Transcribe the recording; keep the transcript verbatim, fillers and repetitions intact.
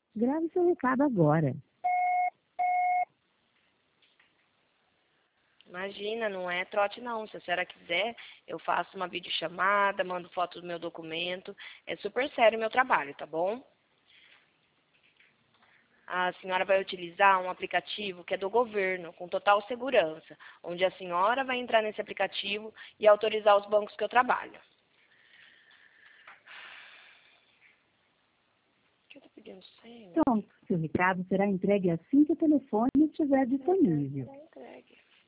Grave seu recado agora. Imagina, não é trote não. Se a senhora quiser, eu faço uma videochamada, mando foto do meu documento. É super sério o meu trabalho, tá bom? A senhora vai utilizar um aplicativo que é do governo, com total segurança, onde a senhora vai entrar nesse aplicativo e autorizar os bancos que eu trabalho. O que eu tô pedindo senha? Pronto, seu recado será entregue assim que o telefone estiver disponível.